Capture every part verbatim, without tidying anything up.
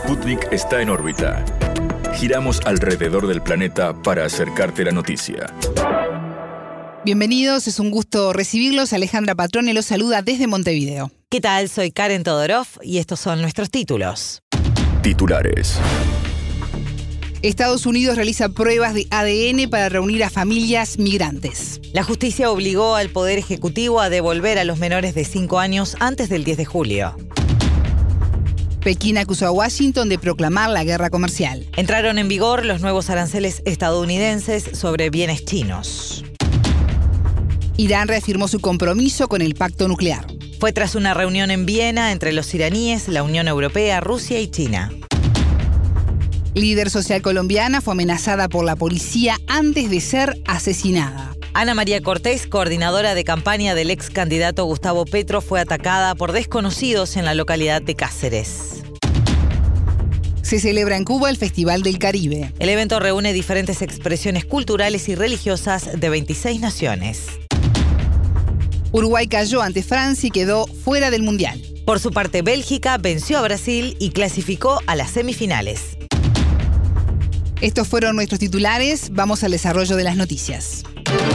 Sputnik está en órbita. Giramos alrededor del planeta para acercarte la noticia. Bienvenidos, es un gusto recibirlos. Alejandra Patrone los saluda desde Montevideo. ¿Qué tal? Soy Karen Todorov y estos son nuestros títulos. Titulares. Estados Unidos realiza pruebas de A D N para reunir a familias migrantes. La justicia obligó al Poder Ejecutivo a devolver a los menores de cinco años antes del diez de julio. Pekín acusó a Washington de proclamar la guerra comercial. Entraron en vigor los nuevos aranceles estadounidenses sobre bienes chinos. Irán reafirmó su compromiso con el pacto nuclear. Fue tras una reunión en Viena entre los iraníes, la Unión Europea, Rusia y China. Líder social colombiana fue amenazada por la policía antes de ser asesinada. Ana María Cortés, coordinadora de campaña del ex candidato Gustavo Petro, fue atacada por desconocidos en la localidad de Cáceres. Se celebra en Cuba el Festival del Caribe. El evento reúne diferentes expresiones culturales y religiosas de veintiséis naciones. Uruguay cayó ante Francia y quedó fuera del Mundial. Por su parte, Bélgica venció a Brasil y clasificó a las semifinales. Estos fueron nuestros titulares. Vamos al desarrollo de las noticias.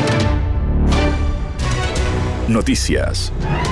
Noticias.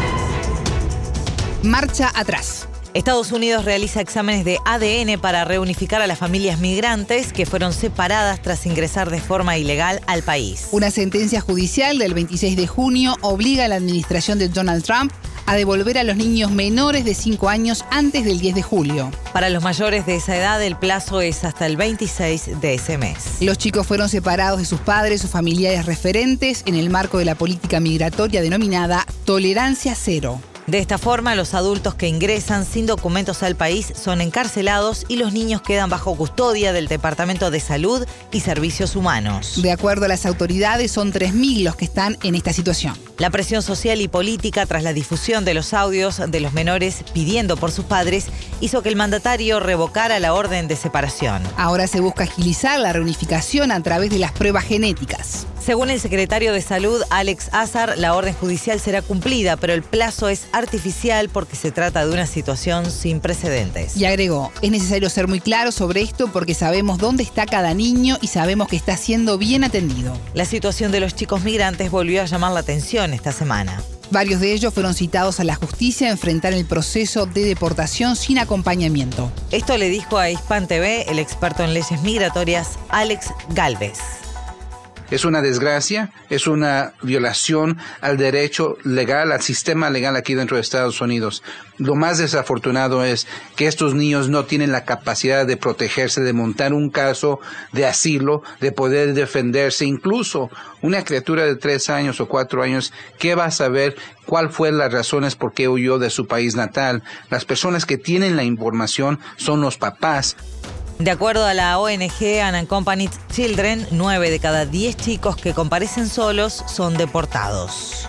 Marcha atrás. Estados Unidos realiza exámenes de A D N para reunificar a las familias migrantes que fueron separadas tras ingresar de forma ilegal al país. Una sentencia judicial del veintiséis de junio obliga a la administración de Donald Trump a devolver a los niños menores de cinco años antes del diez de julio. Para los mayores de esa edad, el plazo es hasta el veintiséis de ese mes. Los chicos fueron separados de sus padres o familiares referentes en el marco de la política migratoria denominada Tolerancia Cero. De esta forma, los adultos que ingresan sin documentos al país son encarcelados y los niños quedan bajo custodia del Departamento de Salud y Servicios Humanos. De acuerdo a las autoridades, son tres mil los que están en esta situación. La presión social y política tras la difusión de los audios de los menores pidiendo por sus padres hizo que el mandatario revocara la orden de separación. Ahora se busca agilizar la reunificación a través de las pruebas genéticas. Según el secretario de Salud, Alex Azar, la orden judicial será cumplida, pero el plazo es artificial porque se trata de una situación sin precedentes. Y agregó, es necesario ser muy claro sobre esto porque sabemos dónde está cada niño y sabemos que está siendo bien atendido. La situación de los chicos migrantes volvió a llamar la atención esta semana. Varios de ellos fueron citados a la justicia a enfrentar el proceso de deportación sin acompañamiento. Esto le dijo a Hispan T V el experto en leyes migratorias Alex Galvez. Es una desgracia, es una violación al derecho legal, al sistema legal aquí dentro de Estados Unidos. Lo más desafortunado es que estos niños no tienen la capacidad de protegerse, de montar un caso de asilo, de poder defenderse. Incluso una criatura de tres años o cuatro años, ¿qué va a saber cuál fue las razones por qué huyó de su país natal? Las personas que tienen la información son los papás. De acuerdo a la O N G Unaccompanied Children, nueve de cada diez chicos que comparecen solos son deportados.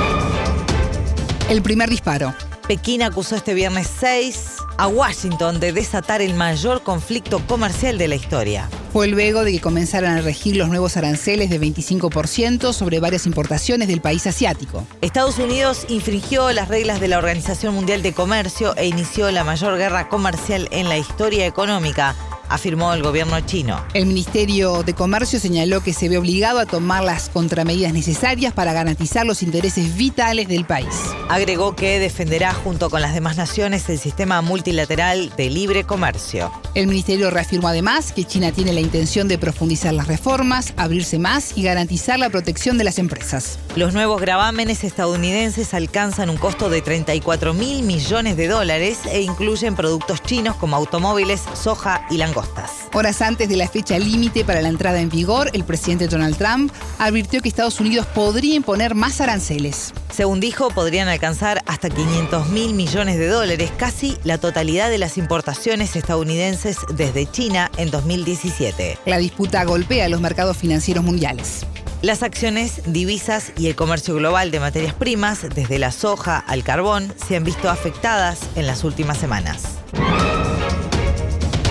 El primer disparo. Pekín acusó este viernes seis a Washington de desatar el mayor conflicto comercial de la historia. Fue luego de que comenzaran a regir los nuevos aranceles de veinticinco por ciento sobre varias importaciones del país asiático. Estados Unidos infringió las reglas de la Organización Mundial de Comercio e inició la mayor guerra comercial en la historia económica, afirmó el gobierno chino. El Ministerio de Comercio señaló que se ve obligado a tomar las contramedidas necesarias para garantizar los intereses vitales del país. Agregó que defenderá junto con las demás naciones el sistema multilateral de libre comercio. El ministerio reafirmó además que China tiene la intención de profundizar las reformas, abrirse más y garantizar la protección de las empresas. Los nuevos gravámenes estadounidenses alcanzan un costo de treinta y cuatro mil millones de dólares e incluyen productos chinos como automóviles, soja y langostas. Horas antes de la fecha límite para la entrada en vigor, el presidente Donald Trump advirtió que Estados Unidos podría imponer más aranceles. Según dijo, podrían alcanzar hasta quinientos mil millones de dólares, casi la totalidad de las importaciones estadounidenses desde China en dos mil diecisiete. La disputa golpea los mercados financieros mundiales. Las acciones, divisas y el comercio global de materias primas, desde la soja al carbón, se han visto afectadas en las últimas semanas.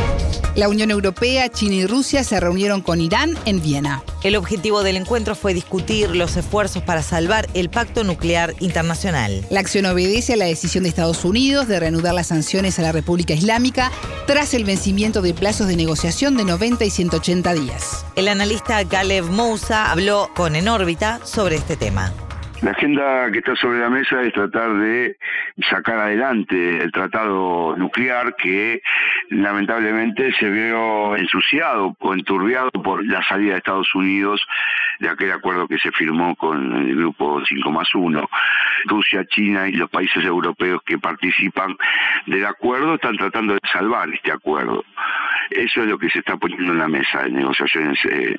La Unión Europea, China y Rusia se reunieron con Irán en Viena. El objetivo del encuentro fue discutir los esfuerzos para salvar el pacto nuclear internacional. La acción obedece a la decisión de Estados Unidos de reanudar las sanciones a la República Islámica tras el vencimiento de plazos de negociación de noventa y ciento ochenta días. El analista Galev Mousa habló con En órbita sobre este tema. La agenda que está sobre la mesa es tratar de sacar adelante el tratado nuclear que lamentablemente se vio ensuciado o enturbiado por la salida de Estados Unidos de aquel acuerdo que se firmó con el grupo cinco más uno. Rusia, China y los países europeos que participan del acuerdo están tratando de salvar este acuerdo. Eso es lo que se está poniendo en la mesa de negociaciones eh,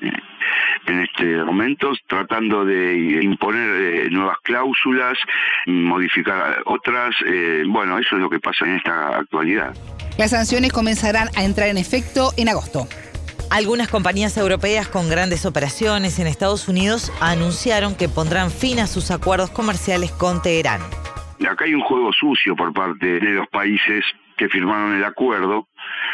en este momento, tratando de imponer eh, nuevas cláusulas, modificar otras. Eh, bueno, eso es lo que pasa en esta actualidad. Las sanciones comenzarán a entrar en efecto en agosto. Algunas compañías europeas con grandes operaciones en Estados Unidos anunciaron que pondrán fin a sus acuerdos comerciales con Teherán. Acá hay un juego sucio por parte de los países que firmaron el acuerdo,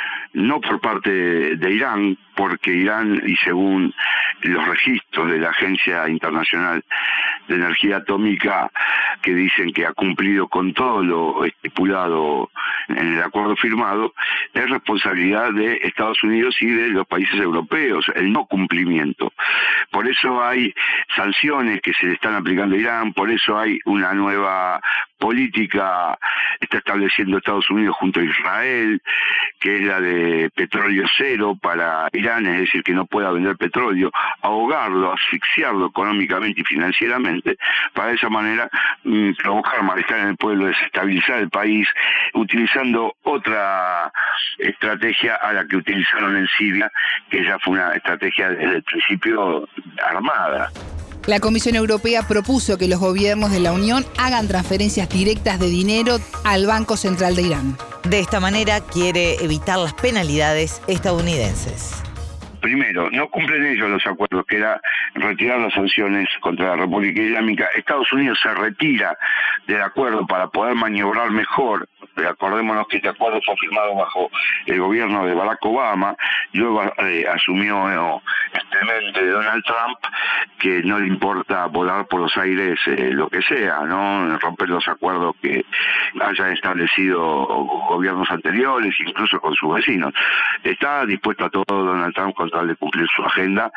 no por parte de Irán, porque Irán, y según los registros de la Agencia Internacional de Energía Atómica, que dicen que ha cumplido con todo lo estipulado en el acuerdo firmado, es responsabilidad de Estados Unidos y de los países europeos, el no cumplimiento. Por eso hay sanciones que se le están aplicando a Irán, por eso hay una nueva política que está estableciendo Estados Unidos junto a Israel, que es la de petróleo cero para Irán, es decir, que no pueda vender petróleo, ahogarlo, asfixiarlo económicamente y financieramente, para de esa manera mmm, provocar malestar en el pueblo, desestabilizar el país, utilizando otra estrategia a la que utilizaron en Siria, que ya fue una estrategia desde el principio armada. La Comisión Europea propuso que los gobiernos de la Unión hagan transferencias directas de dinero al Banco Central de Irán. De esta manera quiere evitar las penalidades estadounidenses. Primero, no cumplen ellos los acuerdos, que era retirar las sanciones contra la República Islámica. Estados Unidos se retira del acuerdo para poder maniobrar mejor. Acordémonos que este acuerdo fue firmado bajo el gobierno de Barack Obama, luego eh, asumió eh, este mente de Donald Trump, que no le importa volar por los aires eh, lo que sea, ¿no? Romper los acuerdos que hayan establecido gobiernos anteriores, incluso con sus vecinos. Está dispuesto a todo Donald Trump con tal de cumplir su agenda,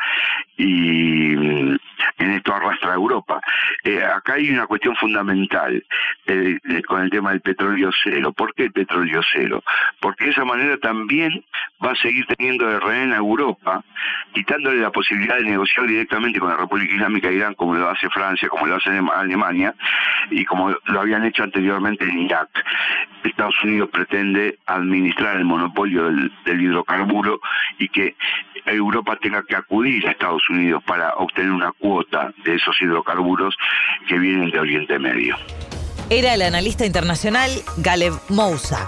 y en esto arrastra a Europa. Eh, acá hay una cuestión fundamental eh, eh, con el tema del petróleo cero. ¿Por qué el petróleo cero? Porque de esa manera también va a seguir teniendo de rehén a Europa, quitándole la posibilidad de negociar directamente con la República Islámica de Irán, como lo hace Francia, como lo hace Alemania, y como lo habían hecho anteriormente en Irak. Estados Unidos pretende administrar el monopolio del, del hidrocarburo y que Europa tenga que acudir a Estados Unidos para obtener una cuota de esos hidrocarburos que vienen de Oriente Medio. Era el analista internacional Galev Mousa.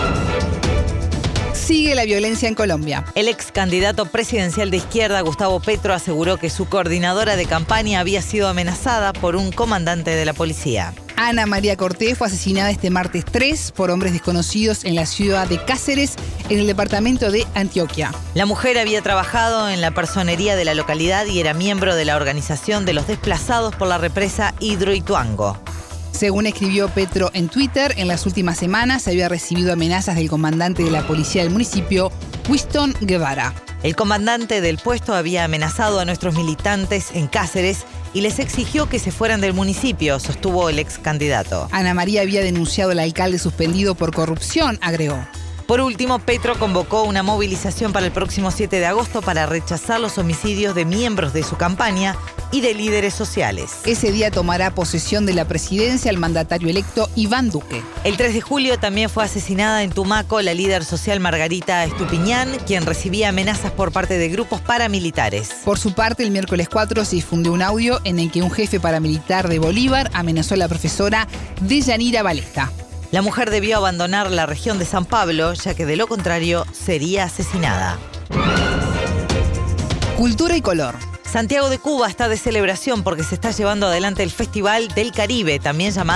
Sigue la violencia en Colombia. El ex candidato presidencial de izquierda, Gustavo Petro, aseguró que su coordinadora de campaña había sido amenazada por un comandante de la policía. Ana María Cortés fue asesinada este martes tres por hombres desconocidos en la ciudad de Cáceres, en el departamento de Antioquia. La mujer había trabajado en la personería de la localidad y era miembro de la organización de los desplazados por la represa Hidroituango. Según escribió Petro en Twitter, en las últimas semanas había recibido amenazas del comandante de la policía del municipio, Winston Guevara. El comandante del puesto había amenazado a nuestros militantes en Cáceres y les exigió que se fueran del municipio, sostuvo el ex candidato. Ana María había denunciado al alcalde suspendido por corrupción, agregó. Por último, Petro convocó una movilización para el próximo siete de agosto para rechazar los homicidios de miembros de su campaña y de líderes sociales. Ese día tomará posesión de la presidencia el mandatario electo Iván Duque. El tres de julio también fue asesinada en Tumaco la líder social Margarita Estupiñán, quien recibía amenazas por parte de grupos paramilitares. Por su parte, el miércoles cuatro se difundió un audio en el que un jefe paramilitar de Bolívar amenazó a la profesora Deyanira Balesta. La mujer debió abandonar la región de San Pablo, ya que de lo contrario sería asesinada. Cultura y color. Santiago de Cuba está de celebración porque se está llevando adelante el Festival del Caribe, también llamado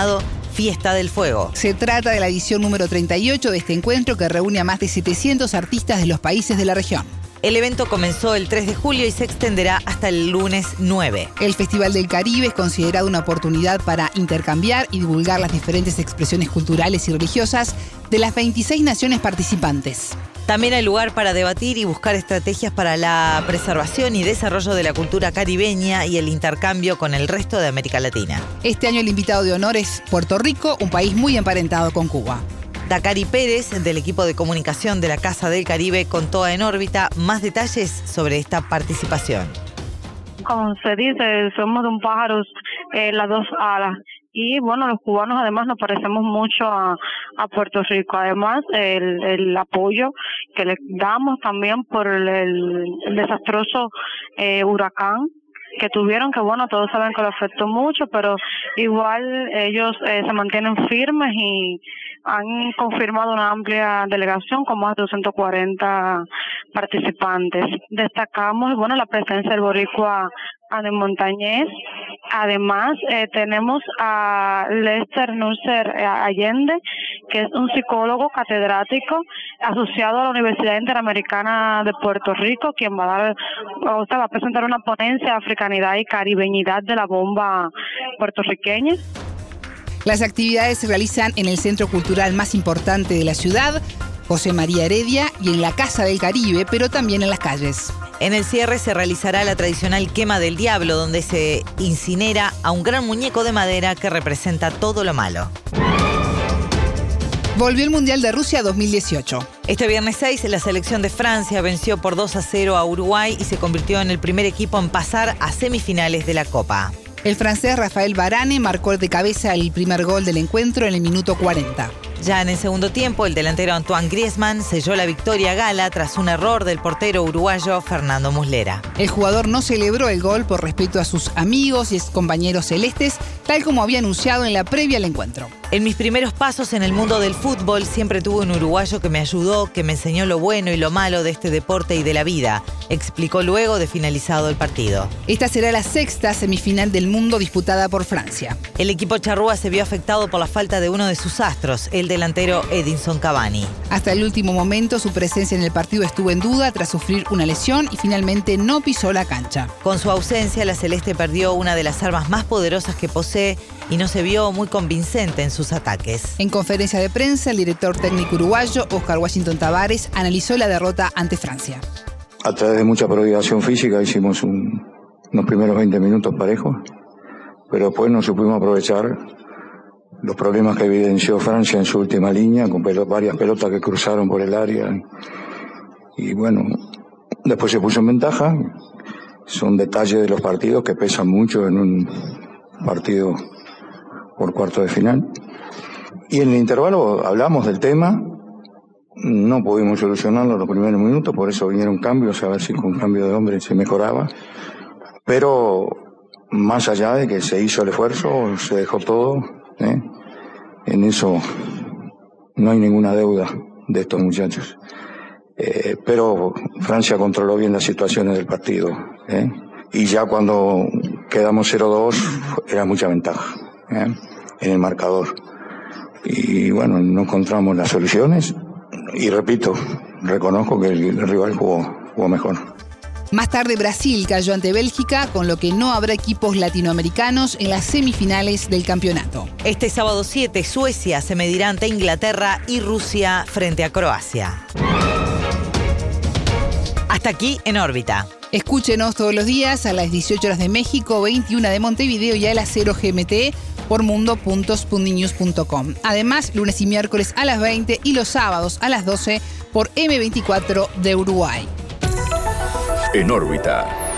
Fiesta del Fuego. Se trata de la edición número treinta y ocho de este encuentro que reúne a más de setecientos artistas de los países de la región. El evento comenzó el tres de julio y se extenderá hasta el lunes nueve. El Festival del Caribe es considerado una oportunidad para intercambiar y divulgar las diferentes expresiones culturales y religiosas de las veintiséis naciones participantes. También hay lugar para debatir y buscar estrategias para la preservación y desarrollo de la cultura caribeña y el intercambio con el resto de América Latina. Este año el invitado de honor es Puerto Rico, un país muy emparentado con Cuba. Dacari Pérez, del equipo de comunicación de la Casa del Caribe, contó a En órbita más detalles sobre esta participación. Como se dice, somos de un pájaro eh, las dos alas. Y bueno, los cubanos además nos parecemos mucho a, a Puerto Rico. Además, el, el apoyo que les damos también por el, el desastroso eh, huracán que tuvieron, que bueno, todos saben que lo afectó mucho, pero igual ellos eh, se mantienen firmes y han confirmado una amplia delegación con más de doscientos cuarenta participantes. Destacamos, bueno, la presencia del boricua Adem Montañez. Además, eh, tenemos a Lester Nusser Allende, que es un psicólogo catedrático asociado a la Universidad Interamericana de Puerto Rico, quien va a dar, o sea, va a presentar una ponencia de africanidad y caribeñidad de la bomba puertorriqueña. Las actividades se realizan en el centro cultural más importante de la ciudad, José María Heredia, y en la Casa del Caribe, pero también en las calles. En el cierre se realizará la tradicional quema del diablo, donde se incinera a un gran muñeco de madera que representa todo lo malo. Volvió el Mundial de Rusia dos mil dieciocho. Este viernes seis, la selección de Francia venció por dos a cero a Uruguay y se convirtió en el primer equipo en pasar a semifinales de la Copa. El francés Rafael Varane marcó de cabeza el primer gol del encuentro en el minuto cuarenta. Ya en el segundo tiempo, el delantero Antoine Griezmann selló la victoria gala tras un error del portero uruguayo Fernando Muslera. El jugador no celebró el gol por respeto a sus amigos y excompañeros celestes, tal como había anunciado en la previa al encuentro. En mis primeros pasos en el mundo del fútbol siempre tuve un uruguayo que me ayudó, que me enseñó lo bueno y lo malo de este deporte y de la vida, explicó luego de finalizado el partido. Esta será la sexta semifinal del mundo disputada por Francia. El equipo charrúa se vio afectado por la falta de uno de sus astros, el delantero Edinson Cavani. Hasta el último momento su presencia en el partido estuvo en duda tras sufrir una lesión y finalmente no pisó la cancha. Con su ausencia, la celeste perdió una de las armas más poderosas que posee y no se vio muy convincente en sus ataques. En conferencia de prensa, el director técnico uruguayo, Oscar Washington Tavares, analizó la derrota ante Francia. A través de mucha prodigación física hicimos un, unos primeros veinte minutos parejos, pero después no supimos aprovechar los problemas que evidenció Francia en su última línea, con pelot, varias pelotas que cruzaron por el área. Y bueno, después se puso en ventaja. Son detalles de los partidos que pesan mucho en un partido por cuarto de final. Y en el intervalo hablamos del tema, no pudimos solucionarlo en los primeros minutos, por eso vinieron cambios, a ver si con cambio de hombre se mejoraba. Pero más allá de que se hizo el esfuerzo, se dejó todo, ¿eh? En eso no hay ninguna deuda de estos muchachos. Eh, pero Francia controló bien las situaciones del partido, ¿eh? Y ya cuando quedamos cero dos era mucha ventaja, ¿eh? En el marcador. Y bueno, no encontramos las soluciones y repito, reconozco que el, el rival jugó, jugó mejor. Más tarde Brasil cayó ante Bélgica, con lo que no habrá equipos latinoamericanos en las semifinales del campeonato. Este sábado siete, Suecia se medirá ante Inglaterra y Rusia frente a Croacia. Hasta aquí En órbita. Escúchenos todos los días a las dieciocho horas de México, veintiuna de Montevideo y a las cero G M T por mundo punto spundinews punto com. Además, lunes y miércoles a las veinte y los sábados a las doce por eme veinticuatro de Uruguay. En órbita.